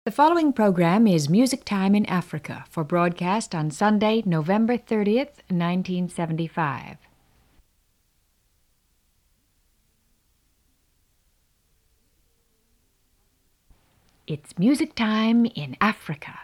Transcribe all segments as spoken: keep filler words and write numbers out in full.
The following program is Music Time in Africa for broadcast on Sunday, November thirtieth, nineteen seventy-five. It's Music Time in Africa.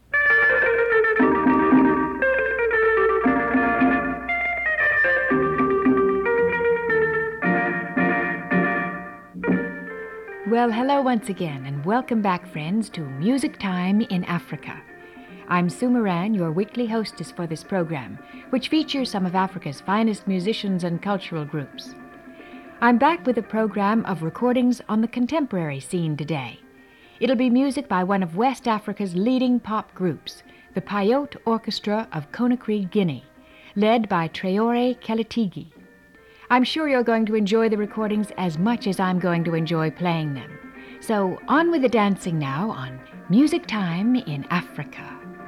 Well, hello once again, and welcome back, friends, to Music Time in Africa. I'm Sue Moran, your weekly hostess for this program, which features some of Africa's finest musicians and cultural groups. I'm back with a program of recordings on the contemporary scene today. It'll be music by one of West Africa's leading pop groups, the Payot Orchestra of Conakry, Guinea, led by Traoré Kelitigi. I'm sure you're going to enjoy the recordings as much as I'm going to enjoy playing them. So on with the dancing now on Music Time in Africa.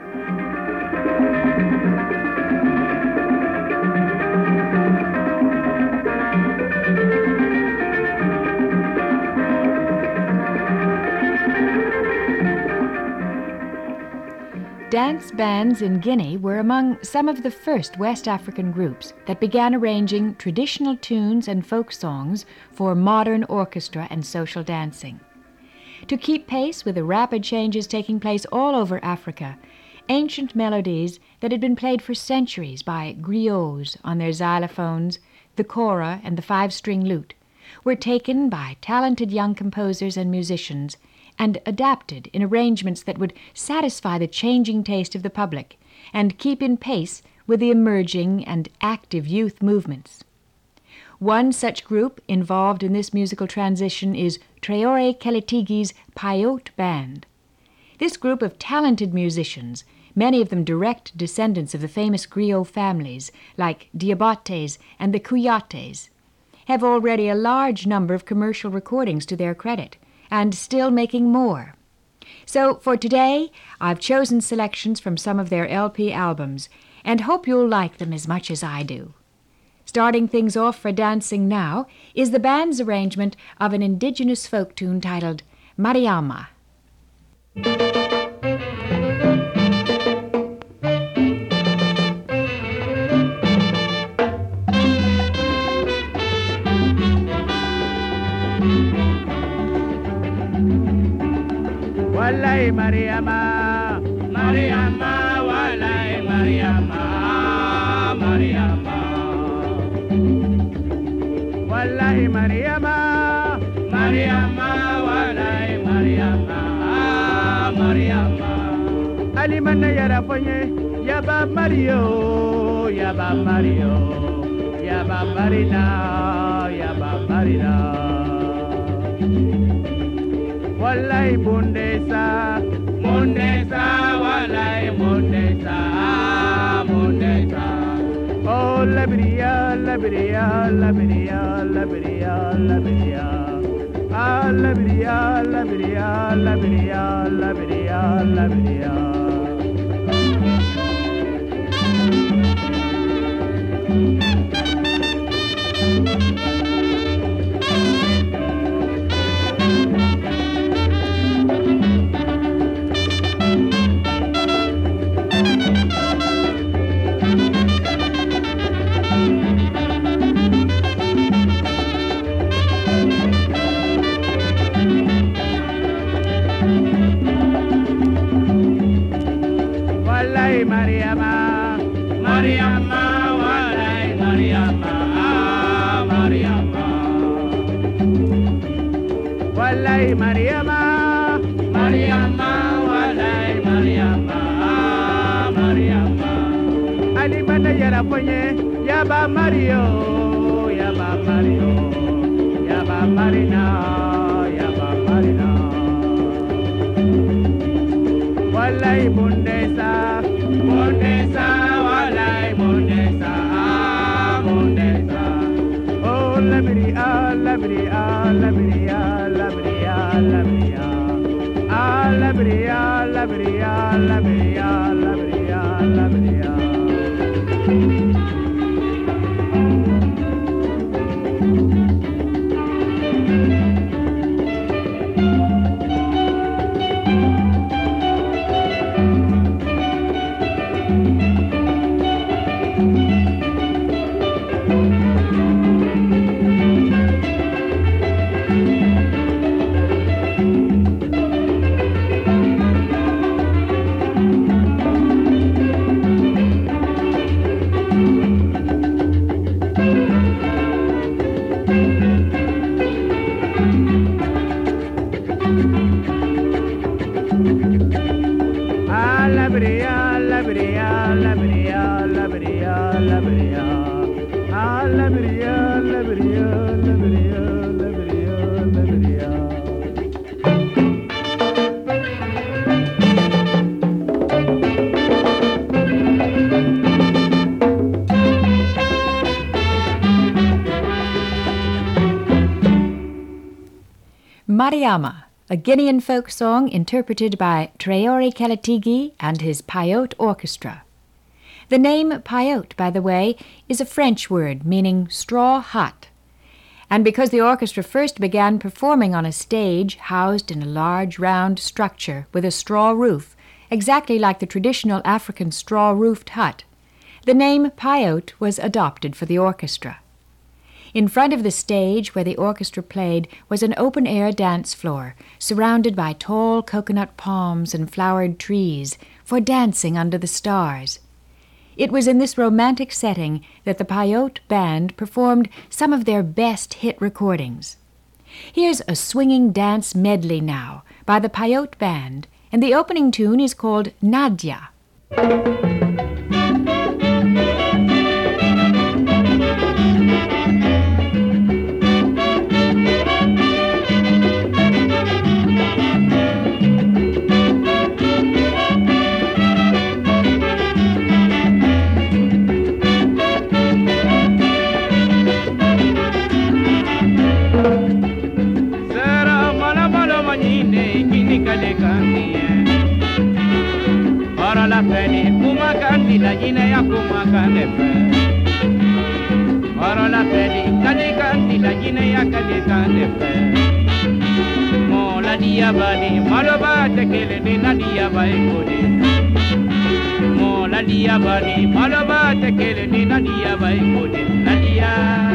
Dance bands in Guinea were among some of the first West African groups that began arranging traditional tunes and folk songs for modern orchestra and social dancing. To keep pace with the rapid changes taking place all over Africa, ancient melodies that had been played for centuries by griots on their xylophones, the kora, and the five-string lute were taken by talented young composers and musicians and adapted in arrangements that would satisfy the changing taste of the public and keep in pace with the emerging and active youth movements. One such group involved in this musical transition is Traoré Kelitigi's Payot Band. This group of talented musicians, many of them direct descendants of the famous griot families like Diabatés and the Kouyatés, have already a large number of commercial recordings to their credit, and still making more. So for today, I've chosen selections from some of their L P albums, and hope you'll like them as much as I do. Starting things off for dancing now is the band's arrangement of an indigenous folk tune titled Mariama. Walai Mariama, Mariama, Walai Mariama, Mariama. Walai Mariama, Mariama, Walai Mariama, Mariama. Ali manna yara ponye, yaba Mario, yaba Mario, yaba Marina, yaba Marina. Walai Mundesa, Mundesa, Walai Mundesa, Mundesa. Oh, Labria, Labria, Labria, Labria, Labria. Ah, Labria, Labria, Labria, Labria, Labria. Mariama, Mariama, Walai Mariama, Mariama. Walai Mariama, Mariama, Walai Mariama, Mariama. Ali mana yara ponye, yaba Mario, yaba Mario, yaba Marina, yaba Marina. Walai Mundesa, Mundesa, Walai Mundesa, Mundesa. Oh, Labria, Labria, Labria, Labria, Labria. Ah, Labria, Labria, Labria, Labria, Labria. Mariama, a Guinean folk song interpreted by Traore Keletigi and his Pyote Orchestra. The name Pyote, by the way, is a French word meaning straw hut. And because the orchestra first began performing on a stage housed in a large round structure with a straw roof, exactly like the traditional African straw-roofed hut, the name Pyote was adopted for the orchestra. In front of the stage where the orchestra played was an open-air dance floor surrounded by tall coconut palms and flowered trees for dancing under the stars. It was in this romantic setting that the Pyote Band performed some of their best hit recordings. Here's a swinging dance medley now by the Pyote Band, and the opening tune is called Nadia. La peli kuma kandi la jine ya kuma kande pe. Oro la peli kali kandi la jine ya kali kande pe. Mo la dia bani maloba tekele ni na dia bai kodi. Mo la dia bani maloba tekele ni na dia bai kodi. Na dia.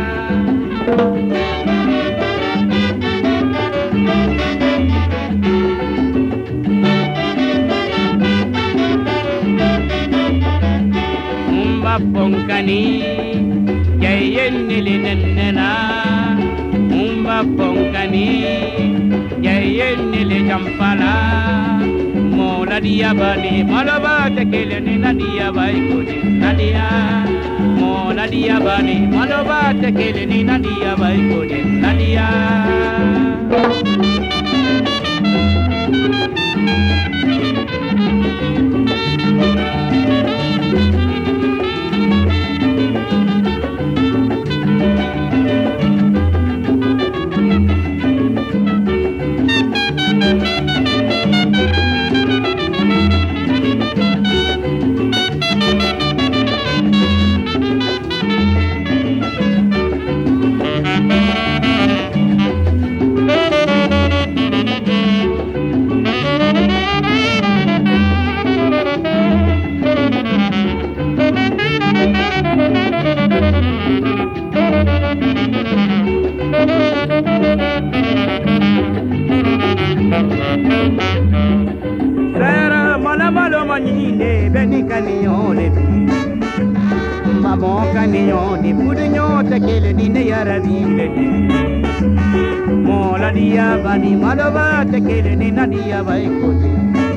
Ponkani jayennili nennena umba ponkani jayennili jampala mola dia bani malaba tekele ni nadia bai kodi nadia mola dia bani malaba tekele ni nadia bai kodi nadia. Sera mala malo manine beni canione ma bon canione pudinho tekele dine yara vile mola dia bani malova tekele ni nadia vai kodi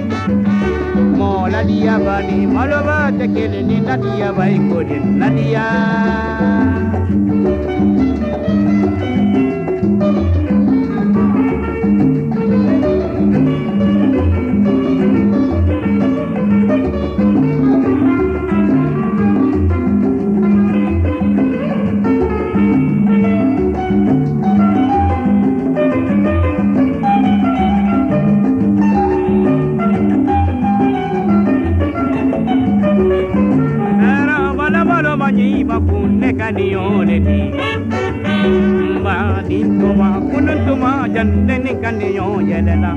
mola dia bani malova tekele ni nadia vai kodi nadia. Canione di ma dintoma kununtuma janneni canion yelena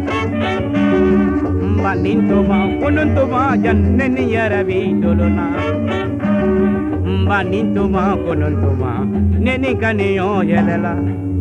ma dintoma kununtuma janneni yaravi dolona ma dintoma kununtuma neni canion yelela.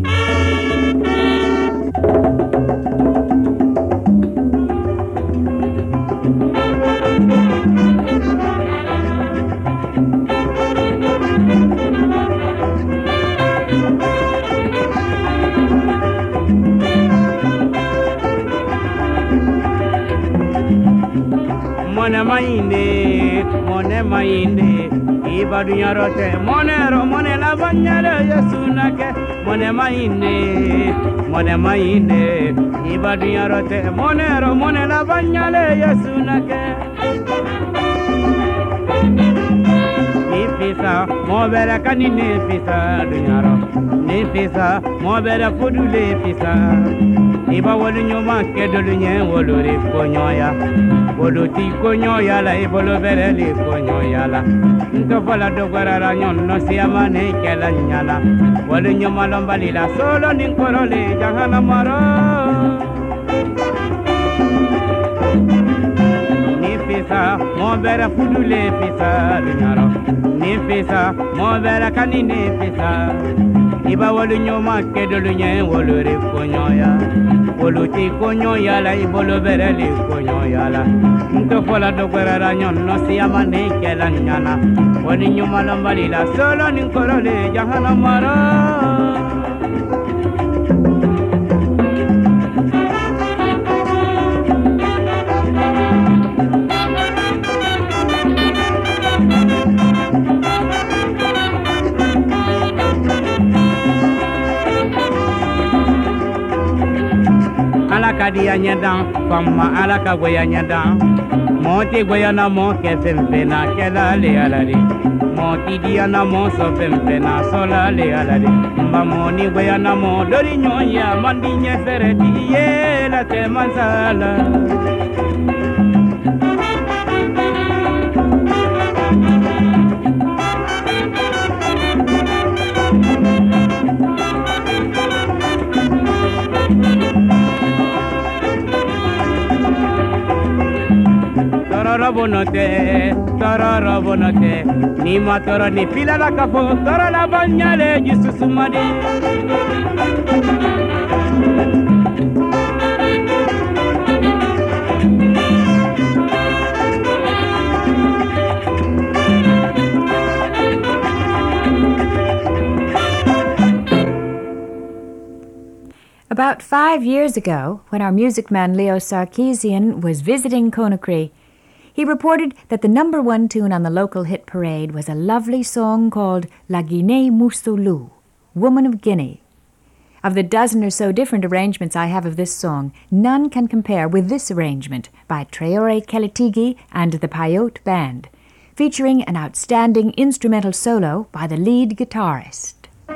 Mone mainde, mone mainde, iba dunya rote, mone ro mone la banyare yesunake. Mone mainde, mone mainde, iba dunya rote, mone ro mone la banyare yesunake. Nifisa, mo bera kani nifisa dunya ro, nifisa, mo bera fudu le fisa. iba wolu nyoma kedolu nye wolu re konyoya wolu ti konyoya la ibolo bere le konyoya la nto fola dogwara ra nyon no siama ne kela nyala wolu nyoma lombali la solo nin korole jahana maro ni fisa mo bere fudule fisa lunyaro ni fisa mo bere kanine fisa iba wolu nyoma kedolu nye wolu re konyoya wolu ti konyoya la ibolo bere le konyoya la nto fola dogwara ra nyon no siama ne kela nyala wolu nyoma lombali la solo nin korole jahana maro Dia nyedan fama ala ka goya nyedan moti goya na mo ke femfena ke la le ala le moti dia na mo so femfena so la le ala le mba moni goya na mo dori nyonya mandi nye fere di ye la te mansala bonote toro bonote ni matoro ni pila la kapo toro la banyale jisusumade About five years ago, when our music man Leo Sarkeesian was visiting Conakry, he reported that the number one tune on the local hit parade was a lovely song called La Guinée Moussoulou, Woman of Guinea. Of the dozen or so different arrangements I have of this song, none can compare with this arrangement by Traoré Kelitigi and the Payot Band, featuring an outstanding instrumental solo by the lead guitarist.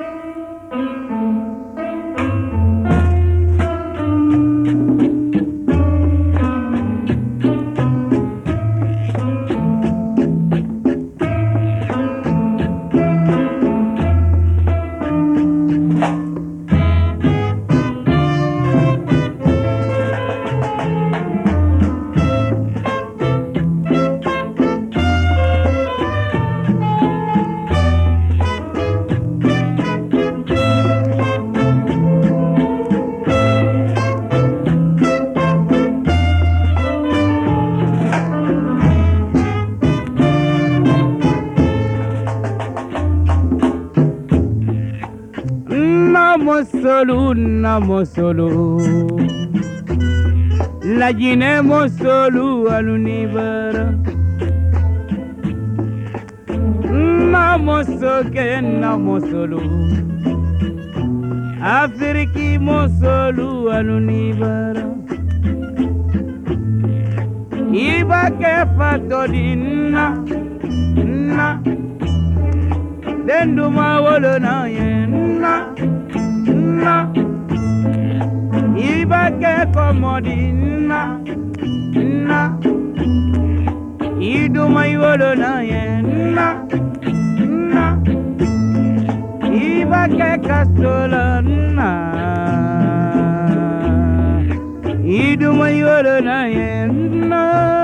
Mosolu na mosolu La Guinée mosolu alunibara Na mosoke na mosolu Afriki mosolu alunibara Iba ke fatodina na Denduma wolo na yena na Iba ke komodina na Iduma iwolo na yena na Iba ke kastola na Iduma iwolo na yena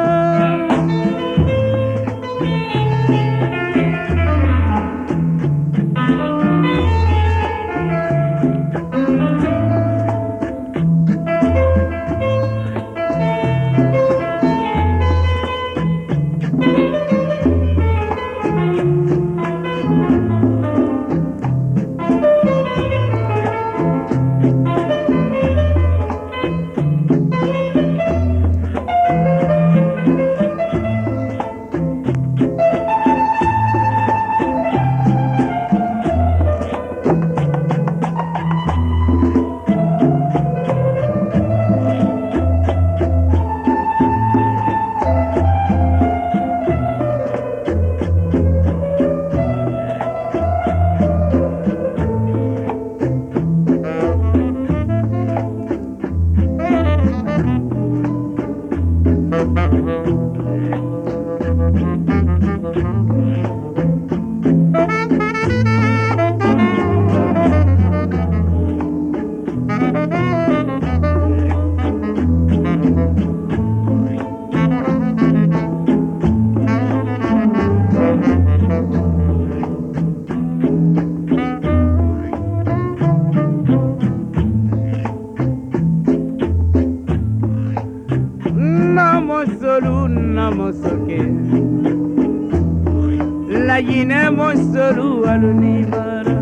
La yine mosolu alunibara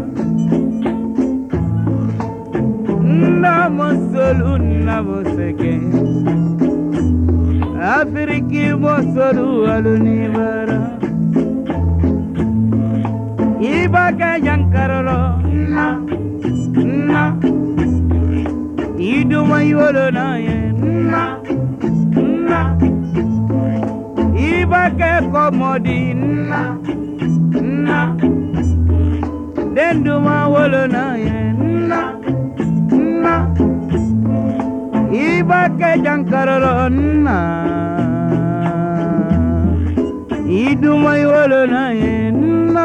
na mosolu na moseke Afriki mosolu alunibara Ibaka yankarolo na na Iduma yolo na ye na na Ibaka komodi na na Denduma wolo na ye na na Ibaka jankarolo na Iduma wolo na ye na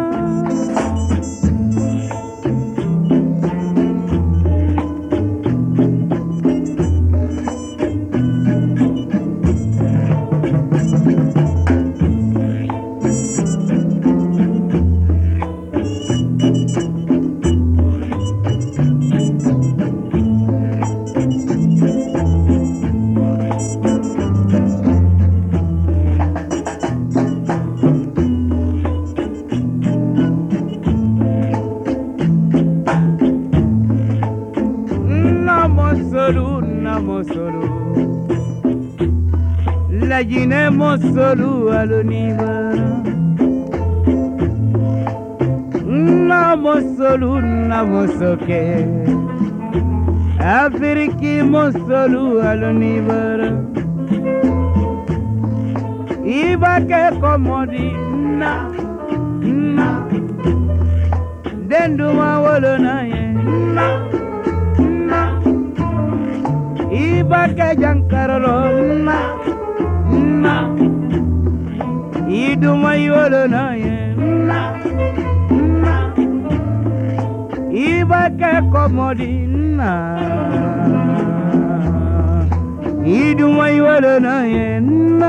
La yine mosolu alunibara na mosolu na mosoke Afriki mosolu alunibara Ibake komodi na na Denduma wolo na ye na na Ibake jankarolo na na Iduma yolo na ye na na Ibake komodi na Iduma yolo na ye na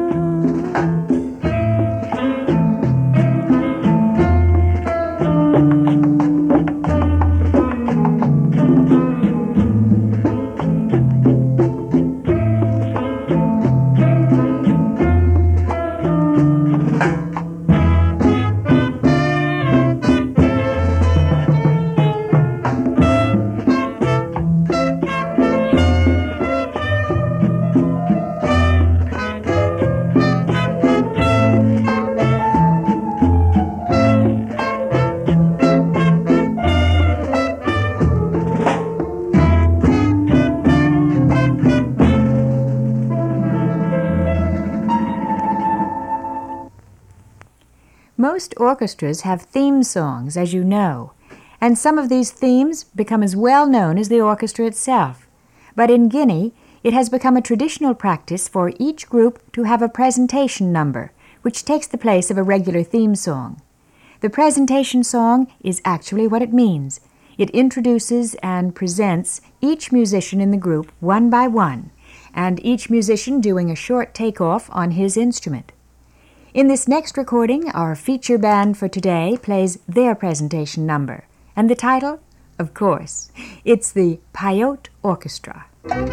Most orchestras have theme songs, as you know, and some of these themes become as well known as the orchestra itself. But in Guinea, it has become a traditional practice for each group to have a presentation number, which takes the place of a regular theme song. The presentation song is actually what it means. It introduces and presents each musician in the group one by one, and each musician doing a short takeoff on his instrument. In this next recording, our feature band for today plays their presentation number. And the title? Of course, it's the Pyote Orchestra.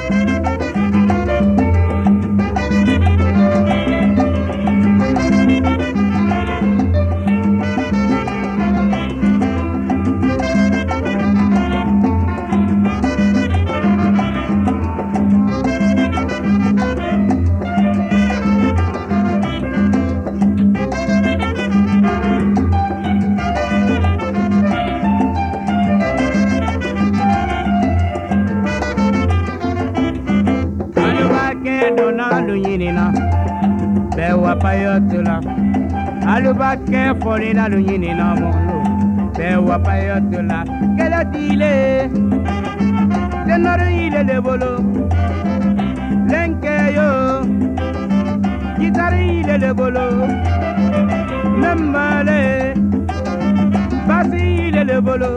Pyote la alubake fori la lunyini na molo bewa pyote la kela dile tenore ile le bolo lenke yo le bolo nambale basi ile le bolo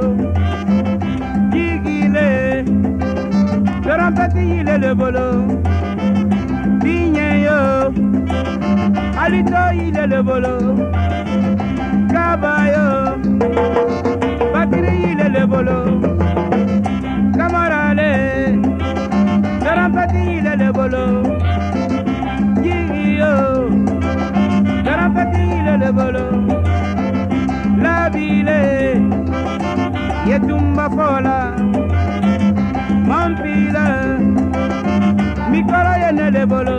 jigile trompeti ile le bolo binyeyo alito ile le bolo kabayo bakiri ile le bolo kamarale trompeti ile le bolo jigiyo trompeti ile le bolo labile yetumba fola mampila mikolo yene le bolo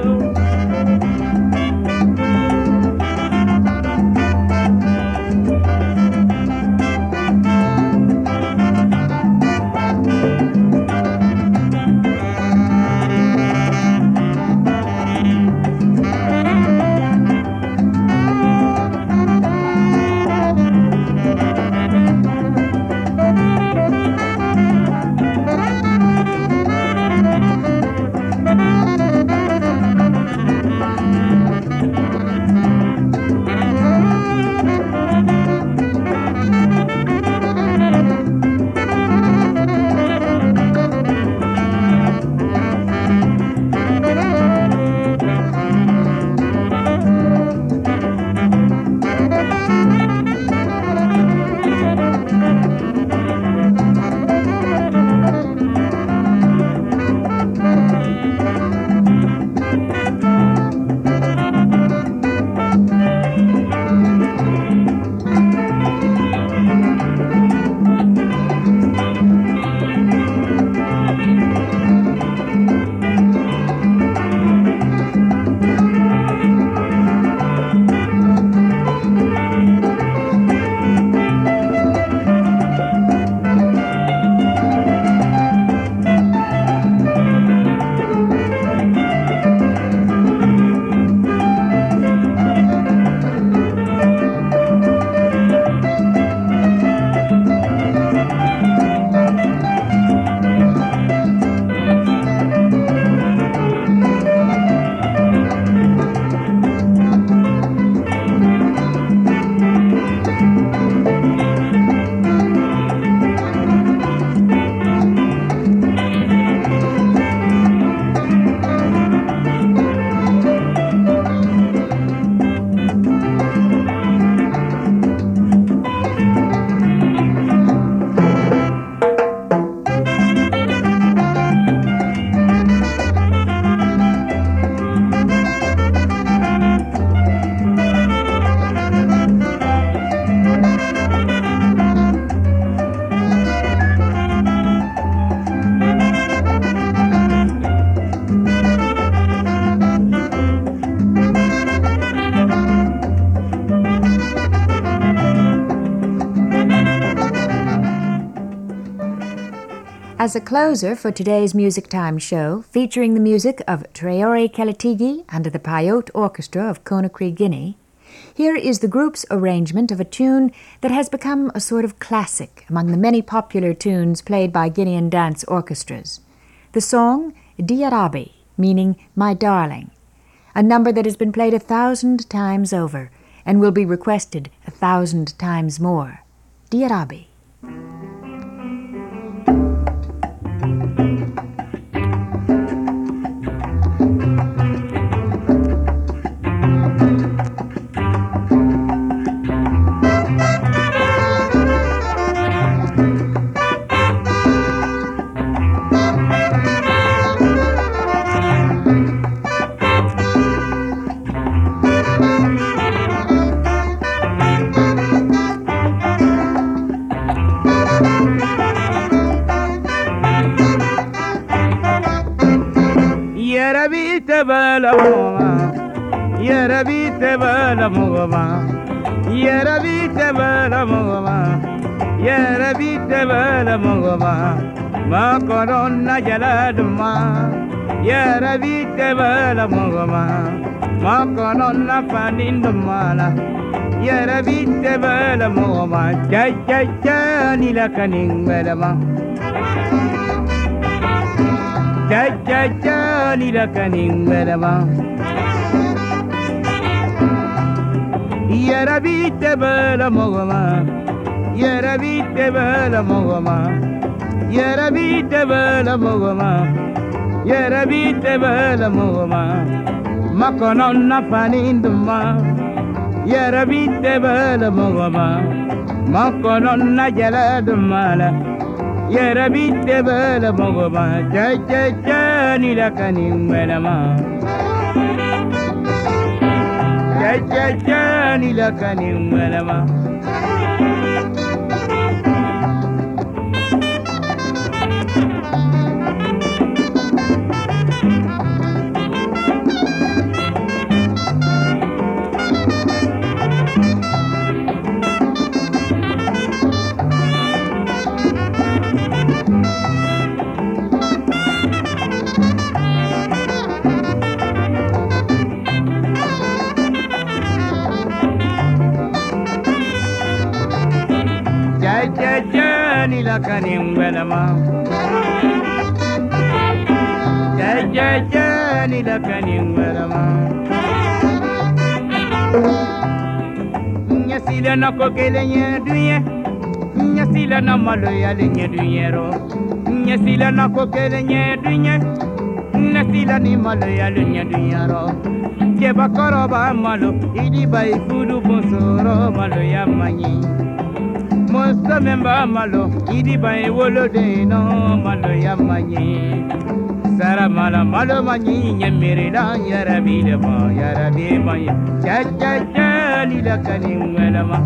As a closer for today's Music Time show, featuring the music of Traore Keletigi and the Pyote Orchestra of Conakry, Guinea, here is the group's arrangement of a tune that has become a sort of classic among the many popular tunes played by Guinean dance orchestras. The song, Diarabi, meaning My Darling, a number that has been played a thousand times over and will be requested a thousand times more. Diarabi. Bala mova, yera bite bala mova, yera bite bala mova, yera bite bala mova, ma corona jaladuma, yera bite bala mova, ma corona panindumala, yera bite bala mova, cha cha cha ni la kaning belama. Cha cha cha ni la kaning belama. yera bite bela mogoma, yera bite bela mogoma, yera bite bela mogoma, yera bite bela mogoma, makononna faninduma, yera bite bela mogoma, makononna jaladumala, yera bite bela mogoma, cha cha cha ni la kaningwelama. Cha cha cha ni la kaningwelama. Ni la kaningwelama, ja ja ja ni la kaningwelama. Nyasila na kokele nye duye, nyasila na maloya le nye duyero, nyasila na kokele nye duye, nyasila ni maloya le nye duyero. Keba koroba malo, idi bai fudu bonsoro maloya manyi. Mosta memba malo, idi bai wolo de no malo yamanyi. Sara mala malo manyi nyemere la yarabi de ma yarabi ma cha cha cha li la kaningwela ma.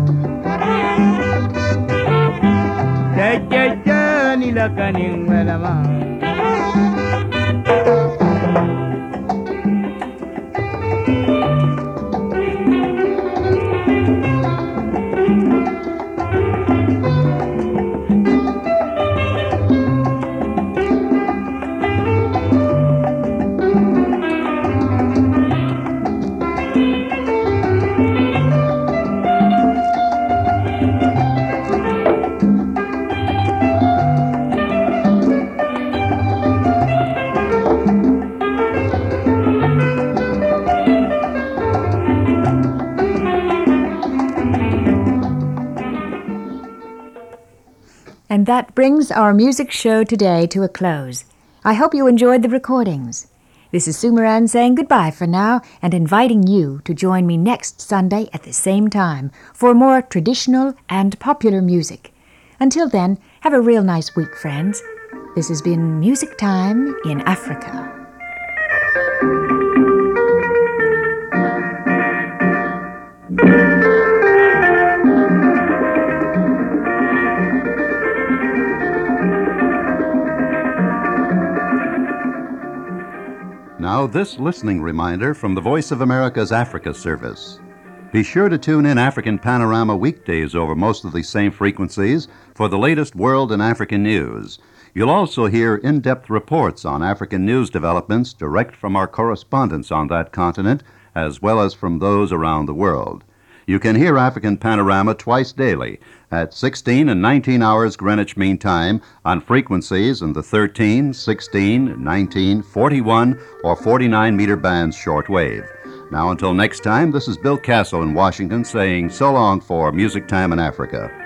Cha cha cha li la kaningwela ma. And that brings our music show today to a close. I hope you enjoyed the recordings. This is Sue Moran saying goodbye for now and inviting you to join me next Sunday at the same time for more traditional and popular music. Until then, have a real nice week, friends. This has been Music Time in Africa. Now, this listening reminder from the Voice of America's Africa Service. Be sure to tune in African Panorama weekdays over most of these same frequencies for the latest world and African news. You'll also hear in-depth reports on African news developments direct from our correspondents on that continent, as well as from those around the world. You can hear African Panorama twice daily at sixteen and nineteen hours Greenwich Mean Time on frequencies in the thirteen, sixteen, nineteen, forty-one, or forty-nine meter bands shortwave. Now, until next time, this is Bill Castle in Washington saying so long for Music Time in Africa.